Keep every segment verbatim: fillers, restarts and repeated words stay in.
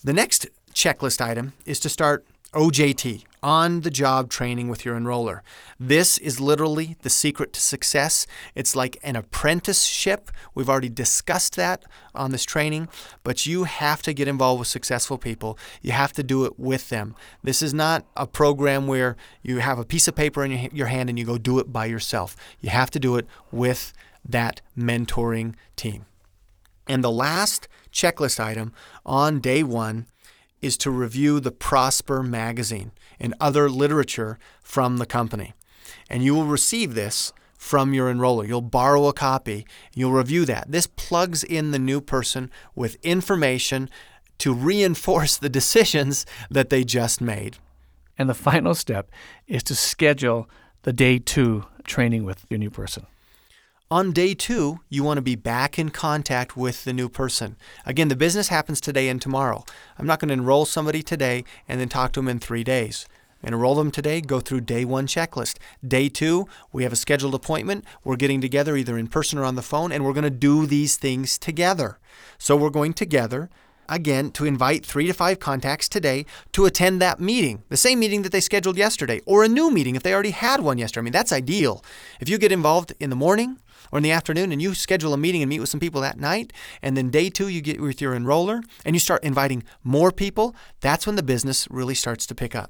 The next checklist item is to start O J T, on-the-job training with your enroller. This is literally the secret to success. It's like an apprenticeship. We've already discussed that on this training, but you have to get involved with successful people. You have to do it with them. This is not a program where you have a piece of paper in your, your hand and you go do it by yourself. You have to do it with that mentoring team. And the last checklist item on day one is to review the Prosper magazine and other literature from the company. And you will receive this from your enroller. You'll borrow a copy. You'll review that. This plugs in the new person with information to reinforce the decisions that they just made. And the final step is to schedule the day two training with your new person. On day two, you want to be back in contact with the new person. Again, the business happens today and tomorrow. I'm not going to enroll somebody today and then talk to them in three days. Enroll them today, go through day one checklist. Day two, we have a scheduled appointment. We're getting together either in person or on the phone, and we're going to do these things together. So we're going together, again, to invite three to five contacts today to attend that meeting, the same meeting that they scheduled yesterday, or a new meeting if they already had one yesterday. I mean, that's ideal. If you get involved in the morning or in the afternoon and you schedule a meeting and meet with some people that night, and then day two you get with your enroller and you start inviting more people, that's when the business really starts to pick up.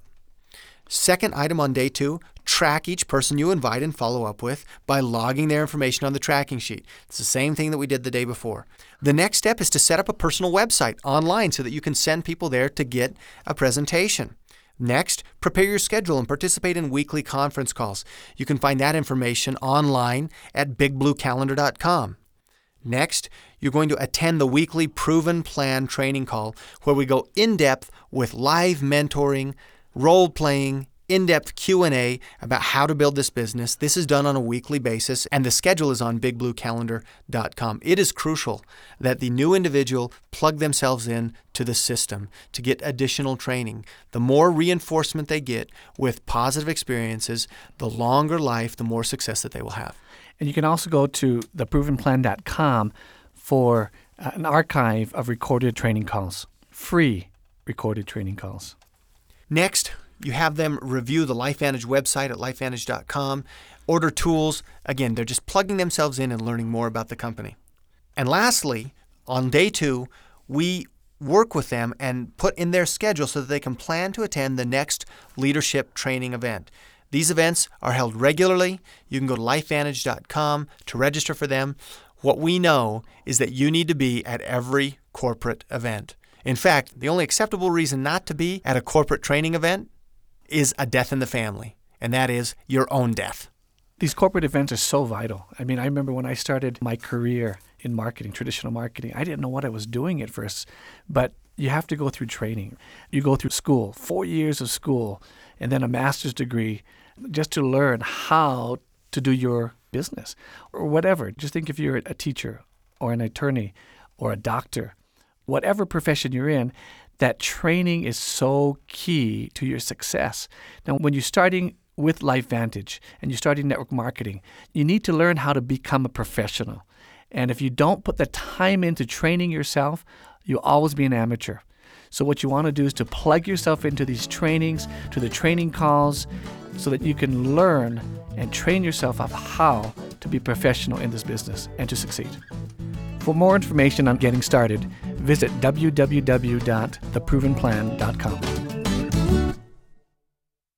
Second item on day two, track each person you invite and follow up with by logging their information on the tracking sheet. It's the same thing that we did the day before. The next step is to set up a personal website online so that you can send people there to get a presentation. Next, prepare your schedule and participate in weekly conference calls. You can find that information online at big blue calendar dot com. Next, you're going to attend the weekly Proven Plan training call where we go in-depth with live mentoring, role-playing, in-depth Q and A about how to build this business. This is done on a weekly basis, and the schedule is on big blue calendar dot com. It is crucial that the new individual plug themselves in to the system to get additional training. The more reinforcement they get with positive experiences, the longer life, the more success that they will have. And you can also go to the proven plan dot com for uh, an archive of recorded training calls, free recorded training calls. Next, you have them review the LifeVantage website at life vantage dot com, order tools. Again, they're just plugging themselves in and learning more about the company. And lastly, on day two, we work with them and put in their schedule so that they can plan to attend the next leadership training event. These events are held regularly. You can go to life vantage dot com to register for them. What we know is that you need to be at every corporate event. In fact, the only acceptable reason not to be at a corporate training event is a death in the family, and that is your own death. These corporate events are so vital. I mean, I remember when I started my career in marketing, traditional marketing, I didn't know what I was doing at first, but you have to go through training. You go through school, four years of school, and then a master's degree just to learn how to do your business or whatever. Just think if you're a teacher or an attorney or a doctor, whatever profession you're in, that training is so key to your success. Now, when you're starting with LifeVantage and you're starting network marketing, you need to learn how to become a professional. And if you don't put the time into training yourself, you'll always be an amateur. So what you want to do is to plug yourself into these trainings, to the training calls, so that you can learn and train yourself up how to be professional in this business and to succeed. For more information on getting started, visit w w w dot the proven plan dot com.